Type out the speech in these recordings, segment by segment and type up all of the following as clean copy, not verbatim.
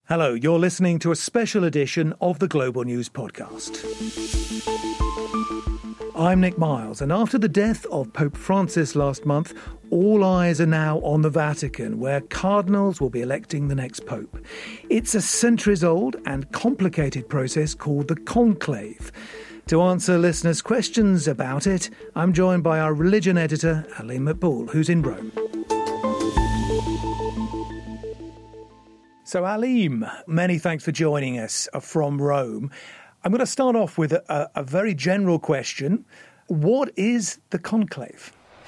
Hello, you're listening to a special edition of the Global News Podcast. I'm Nick Miles, and after the death of Pope Francis last month, all eyes are now on the Vatican, where cardinals will be electing the next pope. It's a centuries-old and complicated process called the conclave. To answer listeners' questions about it, I'm joined by our religion editor, Aleem Maqbool, who's in Rome. So, Aleem, many thanks for joining us from Rome. I'm going to start off with a very general question. What is the conclave?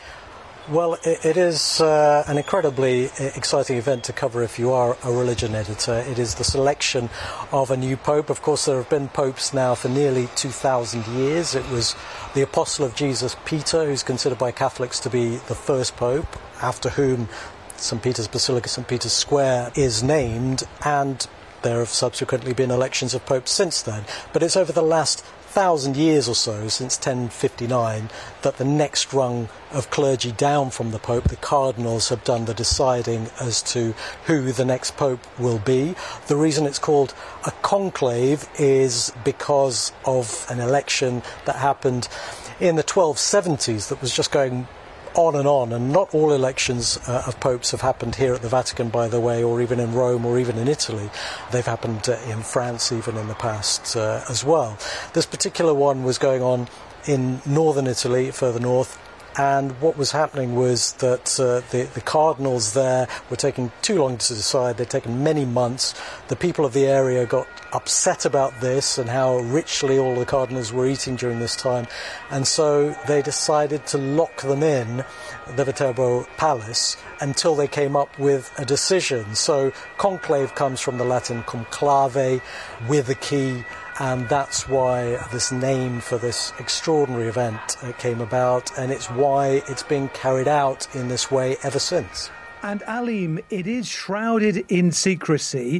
Well, it is an incredibly exciting event to cover if you are a religion editor. It is the selection of a new pope. Of course, there have been popes now for nearly 2,000 years. It was the apostle of Jesus, Peter, who's considered by Catholics to be the first pope, after whom St. Peter's Basilica, St. Peter's Square is named, and there have subsequently been elections of popes since then. But it's over the last 1,000 years or so, since 1059, that the next rung of clergy down from the Pope, the cardinals, have done the deciding as to who the next Pope will be. The reason it's called a conclave is because of an election that happened in the 1270s that was just going on, and not all elections of popes have happened here at the Vatican, by the way, or even in Rome, or even in Italy. They've happened in France even in the past as well. This particular one was going on in northern Italy, further north, and what was happening was that the cardinals there were taking too long to decide. They'd taken many months. The people of the area got upset about this and how richly all the cardinals were eating during this time, and so they decided to lock them in the Viterbo Palace until they came up with a decision. So conclave comes from the Latin conclave, with a key, and that's why this name for this extraordinary event came about, and it's why it's been carried out in this way ever since. And Aleem, it is shrouded in secrecy.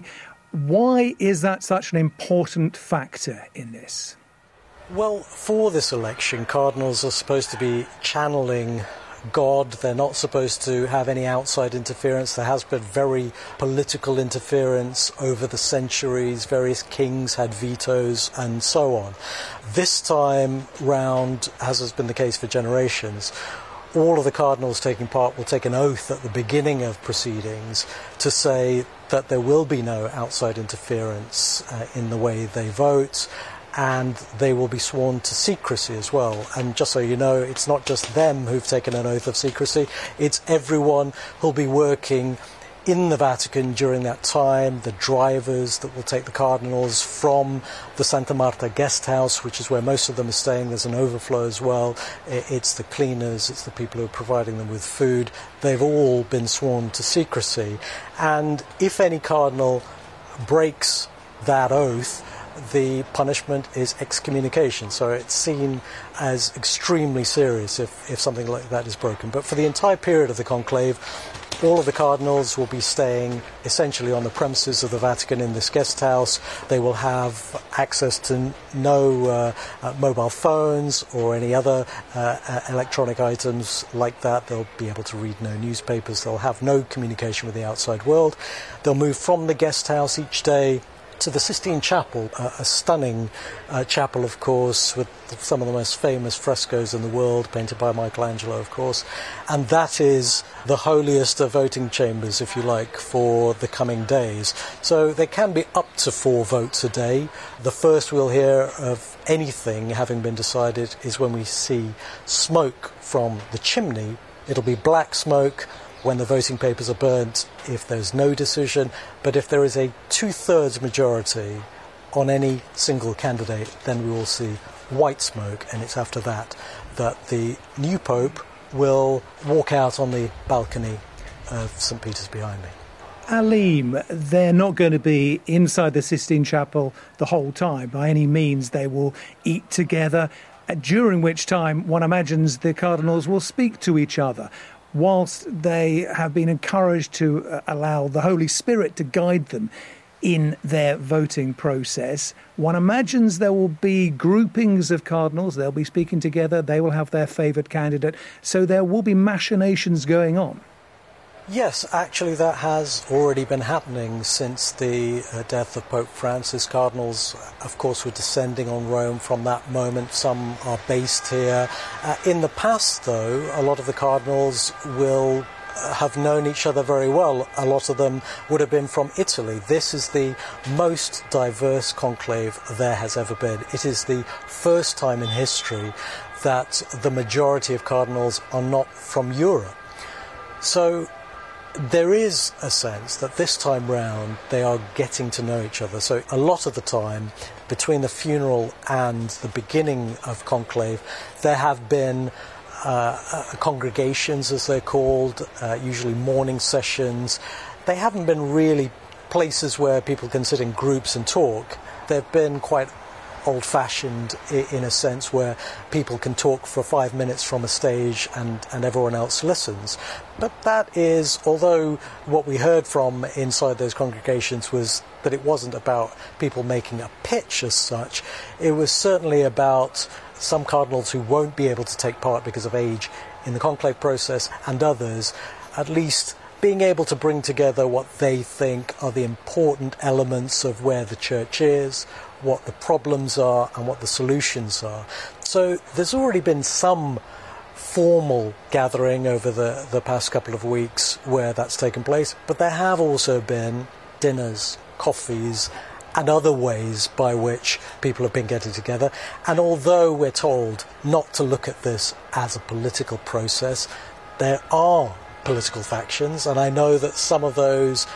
Why is that such an important factor in this? Well, for this election, cardinals are supposed to be channeling God. They're not supposed to have any outside interference. There has been very political interference over the centuries. Various kings had vetoes and so on. This time round, as has been the case for generations, all of the cardinals taking part will take an oath at the beginning of proceedings to say that there will be no outside interference in the way they vote, and they will be sworn to secrecy as well. And just so you know, it's not just them who've taken an oath of secrecy, it's everyone who'll be working in the Vatican during that time, the drivers that will take the cardinals from the Santa Marta guest house, which is where most of them are staying. There's an overflow as well. It's the cleaners, it's the people who are providing them with food. They've all been sworn to secrecy. And if any cardinal breaks that oath, the punishment is excommunication. So it's seen as extremely serious if something like that is broken. But for the entire period of the conclave, all of the cardinals will be staying essentially on the premises of the Vatican in this guest house. They will have access to no mobile phones or any other electronic items like that. They'll be able to read no newspapers. They'll have no communication with the outside world. They'll move from the guest house each day to the Sistine Chapel, a stunning chapel, of course, with some of the most famous frescoes in the world, painted by Michelangelo, of course. And that is the holiest of voting chambers, if you like, for the coming days. So there can be up to 4 votes a day. The first we'll hear of anything having been decided is when we see smoke from the chimney. It'll be black smoke when the voting papers are burnt if there's no decision, but if there is a 2/3 majority on any single candidate, then we will see white smoke, and it's after that that the new Pope will walk out on the balcony of St. Peter's behind me. Aleem, they're not going to be inside the Sistine Chapel the whole time. By any means, they will eat together, during which time one imagines the cardinals will speak to each other. Whilst they have been encouraged to allow the Holy Spirit to guide them in their voting process, one imagines there will be groupings of cardinals. They'll be speaking together. They will have their favoured candidate. So there will be machinations going on. Yes, actually that has already been happening since the death of Pope Francis. Cardinals, of course, were descending on Rome from that moment. Some are based here. In the past, though, a lot of the cardinals will have known each other very well. A lot of them would have been from Italy. This is the most diverse conclave there has ever been. It is the first time in history that the majority of cardinals are not from Europe. So there is a sense that this time round they are getting to know each other. So a lot of the time, between the funeral and the beginning of conclave, there have been congregations, as they're called, usually morning sessions. They haven't been really places where people can sit in groups and talk. They've been quite old-fashioned in a sense, where people can talk for 5 minutes from a stage and everyone else listens. But that is, although what we heard from inside those congregations was that it wasn't about people making a pitch as such, it was certainly about some cardinals who won't be able to take part because of age in the conclave process, and others at least being able to bring together what they think are the important elements of where the church is, what the problems are and what the solutions are. So there's already been some formal gathering over the past couple of weeks where that's taken place, but there have also been dinners, coffees and other ways by which people have been getting together. And although we're told not to look at this as a political process, there are political factions, and I know that some of those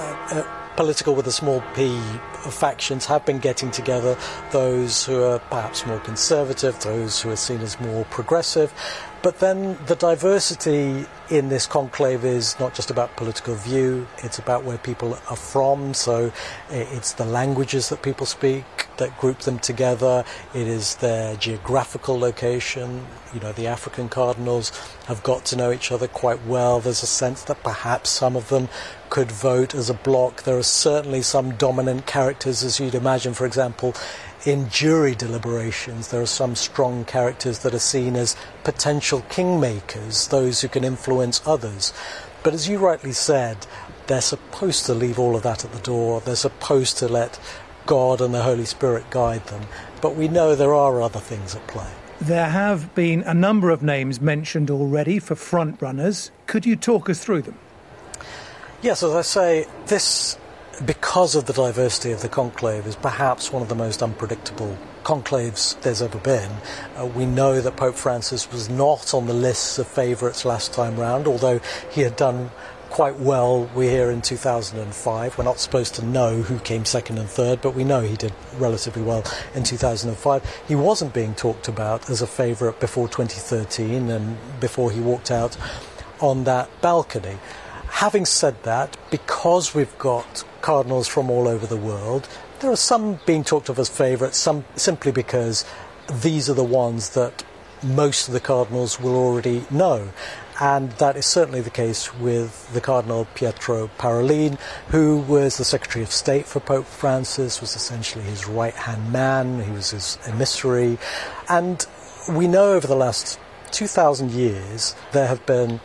political with a small p factions have been getting together, those who are perhaps more conservative, those who are seen as more progressive. But then the diversity in this conclave is not just about political view, it's about where people are from. So it's the languages that people speak that group them together. It is their geographical location. You know, the African cardinals have got to know each other quite well. There's a sense that perhaps some of them could vote as a bloc. There are certainly some dominant characters, as you'd imagine, for example, in jury deliberations. There are some strong characters that are seen as potential kingmakers, those who can influence others. But as you rightly said, they're supposed to leave all of that at the door. They're supposed to let God and the Holy Spirit guide them. But we know there are other things at play. There have been a number of names mentioned already for front runners. Could you talk us through them? Yes, as I say, this, because of the diversity of the conclave, is perhaps one of the most unpredictable conclaves there's ever been. We know that Pope Francis was not on the lists of favourites last time round, although he had done quite well. We're here in 2005. We're not supposed to know who came second and third, but we know he did relatively well in 2005. He wasn't being talked about as a favourite before 2013 and before he walked out on that balcony. Having said that, because we've got cardinals from all over the world, there are some being talked of as favourites, some simply because these are the ones that most of the cardinals will already know. And that is certainly the case with the Cardinal Pietro Parolin, who was the Secretary of State for Pope Francis, was essentially his right-hand man, he was his emissary. And we know over the last 2,000 years there have been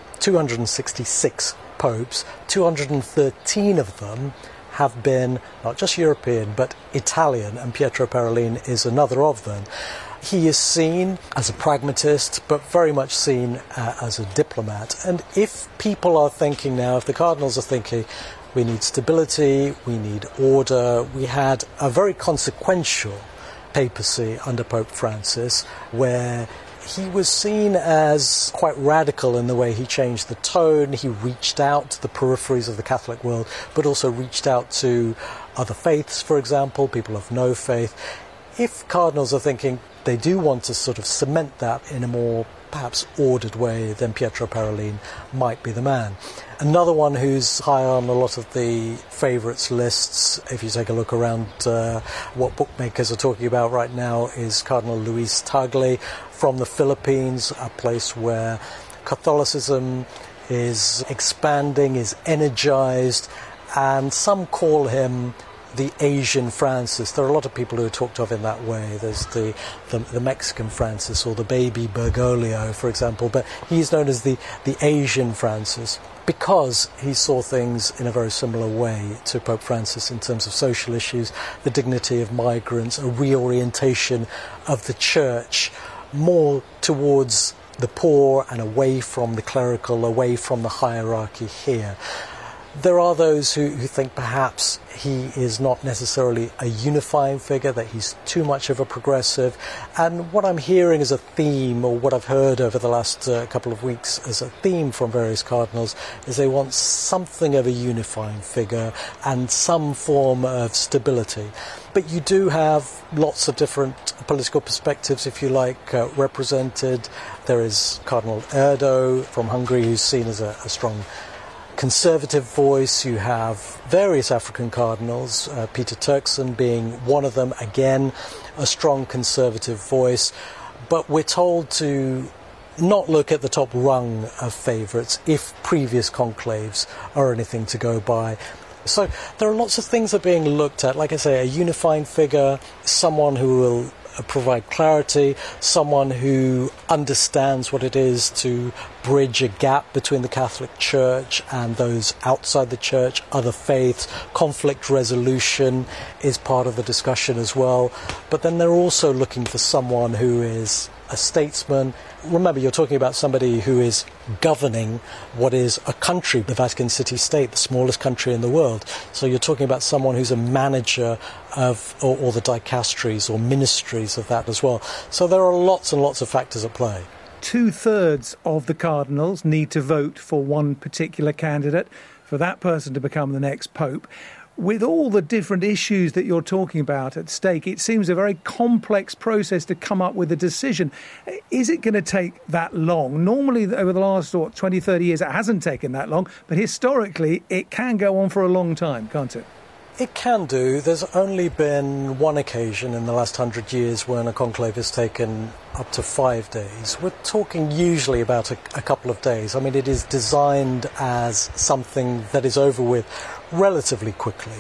266 popes, 213 of them have been not just European but Italian, and Pietro Parolin is another of them. He is seen as a pragmatist, but very much seen as a diplomat. And if people are thinking now, if the cardinals are thinking, we need stability, we need order, we had a very consequential papacy under Pope Francis, where he was seen as quite radical in the way he changed the tone. He reached out to the peripheries of the Catholic world, but also reached out to other faiths, for example, people of no faith. If cardinals are thinking they do want to sort of cement that in a more perhaps ordered way, then Pietro Parolin might be the man. Another one who's high on a lot of the favourites lists, if you take a look around what bookmakers are talking about right now, is Cardinal Luis Tagle from the Philippines, a place where Catholicism is expanding, is energised, and some call him the Asian Francis. There are a lot of people who are talked of in that way. There's the Mexican Francis or the baby Bergoglio, for example, but he's known as the Asian Francis because he saw things in a very similar way to Pope Francis in terms of social issues, the dignity of migrants, a reorientation of the church more towards the poor and away from the clerical, away from the hierarchy here. There are those who think perhaps he is not necessarily a unifying figure, that he's too much of a progressive. And what I'm hearing as a theme, or what I've heard over the last couple of weeks as a theme from various cardinals, is they want something of a unifying figure and some form of stability. But you do have lots of different political perspectives, if you like, represented. There is Cardinal Erdo from Hungary, who's seen as a strong conservative voice. You have various African cardinals, Peter Turkson being one of them, again a strong conservative voice, but we're told to not look at the top rung of favourites if previous conclaves are anything to go by. So there are lots of things that are being looked at, like I say, a unifying figure, someone who will provide clarity, someone who understands what it is to bridge a gap between the Catholic Church and those outside the Church, other faiths. Conflict resolution is part of the discussion as well. But then they're also looking for someone who is a statesman. Remember, you're talking about somebody who is governing what is a country, the Vatican City State, the smallest country in the world. So you're talking about someone who's a manager of or the dicasteries or ministries of that as well. So there are lots and lots of factors at play. 2/3 of the cardinals need to vote for one particular candidate for that person to become the next pope. With all the different issues that you're talking about at stake, it seems a very complex process to come up with a decision. Is it going to take that long? Normally, over the last 20, 30 years, it hasn't taken that long, but historically, it can go on for a long time, can't it? It can do. There's only been one occasion in the last 100 years when a conclave has taken up to 5 days. We're talking usually about a couple of days. I mean, it is designed as something that is over with relatively quickly.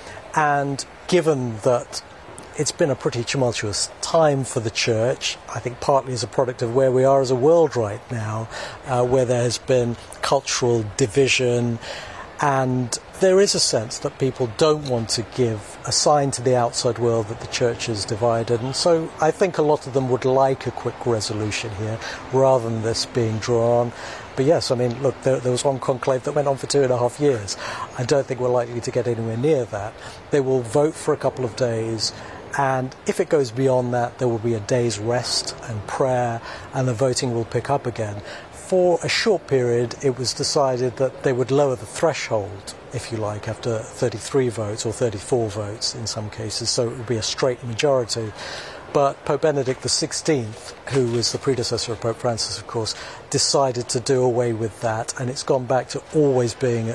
And given that it's been a pretty tumultuous time for the Church, I think partly as a product of where we are as a world right now, where there has been cultural division, and there is a sense that people don't want to give a sign to the outside world that the Church is divided. And so I think a lot of them would like a quick resolution here rather than this being drawn. But yes, I mean, look, there was one conclave that went on for 2.5 years. I don't think we're likely to get anywhere near that. They will vote for a couple of days, and if it goes beyond that, there will be a day's rest and prayer, and the voting will pick up again. For a short period, it was decided that they would lower the threshold, if you like, after 33 votes or 34 votes in some cases, so it would be a straight majority. But Pope Benedict XVI, who was the predecessor of Pope Francis, of course, decided to do away with that, and it's gone back to always being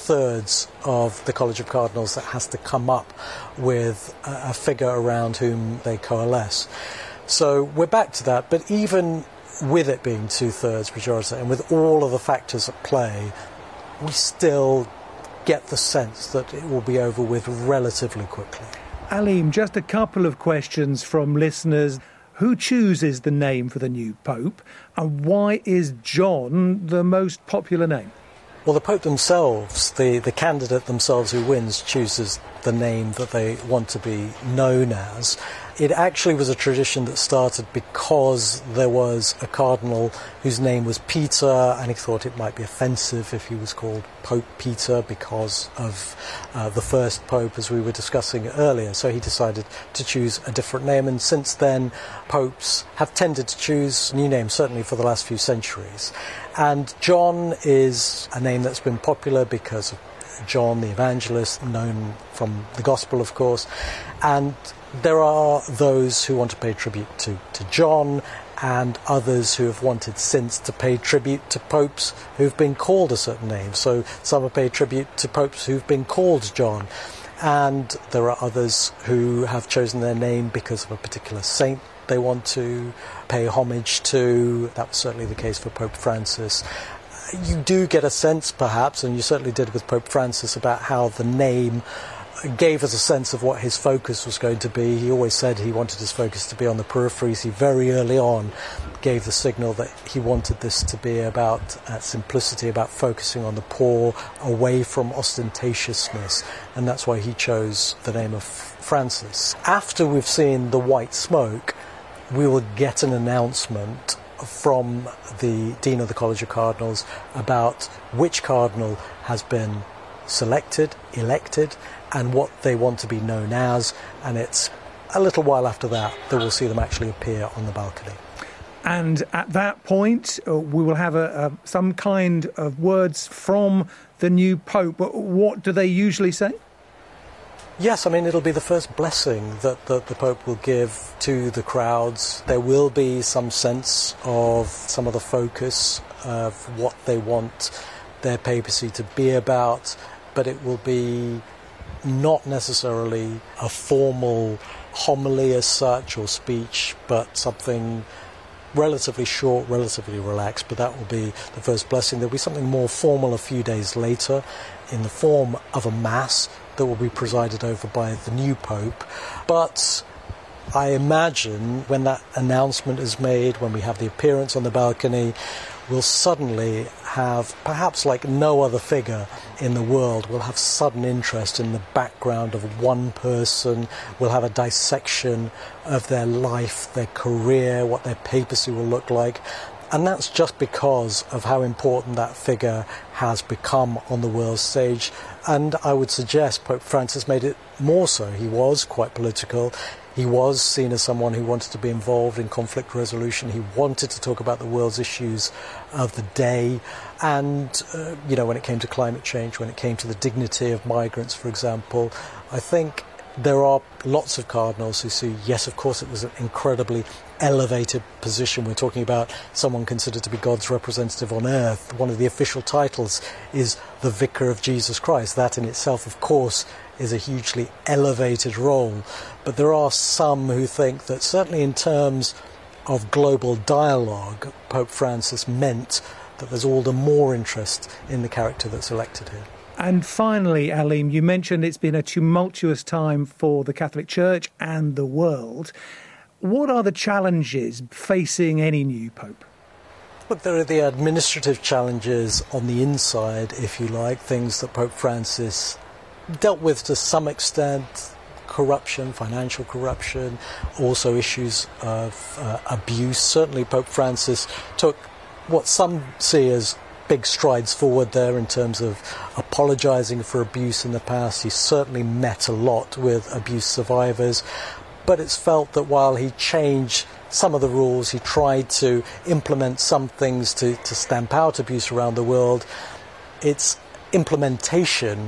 2/3 of the College of Cardinals that has to come up with a figure around whom they coalesce. So we're back to that, but even with it being 2/3 majority and with all of the factors at play, we still get the sense that it will be over with relatively quickly. Aleem, just a couple of questions from listeners. Who chooses the name for the new Pope, and why is John the most popular name? Well, the Pope themselves, the candidate themselves who wins, chooses the name that they want to be known as. It actually was a tradition that started because there was a cardinal whose name was Peter, and he thought it might be offensive if he was called Pope Peter because of the first Pope, as we were discussing earlier. So he decided to choose a different name, and since then popes have tended to choose new names, certainly for the last few centuries. And John is a name that's been popular because of John the Evangelist, known from the Gospel, of course. And there are those who want to pay tribute to John, and others who have wanted since to pay tribute to popes who've been called a certain name. So some have paid tribute to popes who've been called John. And there are others who have chosen their name because of a particular saint they want to pay homage to. That was certainly the case for Pope Francis. You do get a sense, perhaps, and you certainly did with Pope Francis, about how the name gave us a sense of what his focus was going to be. He always said he wanted his focus to be on the peripheries. He very early on gave the signal that he wanted this to be about simplicity, about focusing on the poor, away from ostentatiousness, and that's why he chose the name of Francis. After we've seen the white smoke, we will get an announcement from the Dean of the College of Cardinals about which cardinal has been selected, elected, and what they want to be known as, and it's a little while after that we'll see them actually appear on the balcony. And at that point, we will have some kind of words from the new Pope. What do they usually say? Yes, I mean, it'll be the first blessing that the Pope will give to the crowds. There will be some sense of some of the focus of what they want their papacy to be about, but it will be not necessarily a formal homily as such or speech, but something relatively short, relatively relaxed, but that will be the first blessing. There'll be something more formal a few days later in the form of a mass that will be presided over by the new Pope. But I imagine when that announcement is made, when we have the appearance on the balcony, we'll suddenly have, perhaps like no other figure in the world, we'll have sudden interest in the background of one person. We'll have a dissection of their life, their career, what their papacy will look like. And that's just because of how important that figure has become on the world stage. And I would suggest Pope Francis made it more so. He was quite political. He was seen as someone who wanted to be involved in conflict resolution. He wanted to talk about the world's issues of the day. And, when it came to climate change, when it came to the dignity of migrants, for example, I think there are lots of cardinals who see, yes, of course, it was an incredibly elevated position. We're talking about someone considered to be God's representative on earth. One of the official titles is the Vicar of Jesus Christ. That in itself, of course, is a hugely elevated role. But there are some who think that certainly in terms of global dialogue, Pope Francis meant that there's all the more interest in the character that's elected here. And finally, Aleem, you mentioned it's been a tumultuous time for the Catholic Church and the world. What are the challenges facing any new Pope? Look, there are the administrative challenges on the inside, if you like, things that Pope Francis dealt with to some extent, corruption, financial corruption, also issues of abuse. Certainly Pope Francis took what some see as big strides forward there in terms of apologising for abuse in the past. He certainly met a lot with abuse survivors, but it's felt that while he changed some of the rules, he tried to implement some things to stamp out abuse around the world, its implementation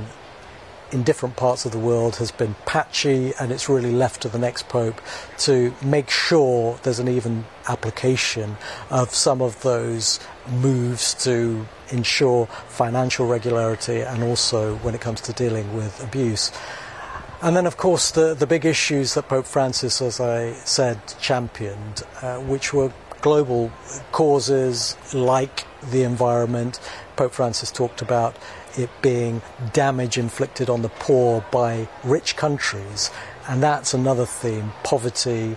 in different parts of the world has been patchy, and it's really left to the next Pope to make sure there's an even application of some of those moves to ensure financial regularity and also when it comes to dealing with abuse. And then, of course, the big issues that Pope Francis, as I said, championed, which were global causes like the environment. Pope Francis talked about it being damage inflicted on the poor by rich countries, and that's another theme: poverty,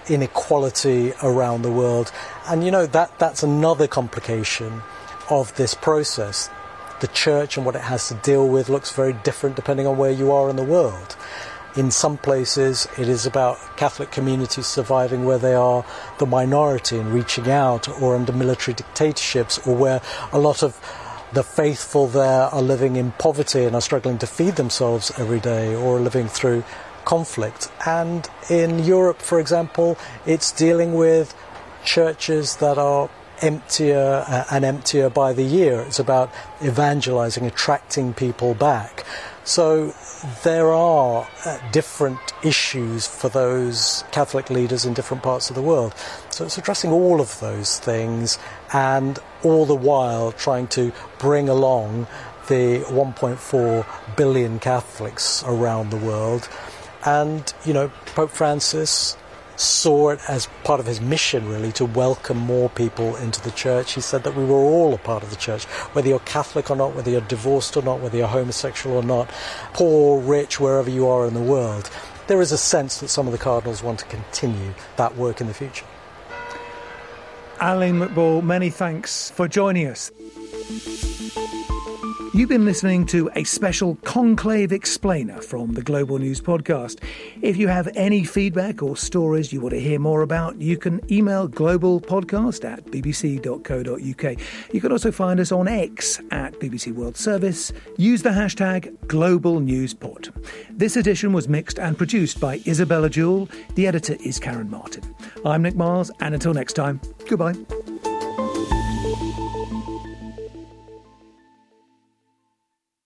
inequality around the world. And that's another complication of this process. The church and what it has to deal with looks very different depending on where you are in the world. In some places it is about Catholic communities surviving where they are the minority and reaching out, or under military dictatorships, or where a lot of the faithful there are living in poverty and are struggling to feed themselves every day, or living through conflict. And in Europe, for example, it's dealing with churches that are emptier and emptier by the year. It's about evangelizing, attracting people back. So there are different issues for those Catholic leaders in different parts of the world. So it's addressing all of those things, and all the while trying to bring along the 1.4 billion Catholics around the world. And, Pope Francis saw it as part of his mission, really, to welcome more people into the church. He said that we were all a part of the church, whether you're Catholic or not, whether you're divorced or not, whether you're homosexual or not, poor, rich, wherever you are in the world. There is a sense that some of the cardinals want to continue that work in the future. Alan McBall, many thanks for joining us. You've been listening to a special Conclave Explainer from the Global News Podcast. If you have any feedback or stories you want to hear more about, you can email globalpodcast@bbc.co.uk. You can also find us on X at BBC World Service. Use the hashtag GlobalNewsPod. This edition was mixed and produced by Isabella Jewell. The editor is Karen Martin. I'm Nick Miles, and until next time, goodbye.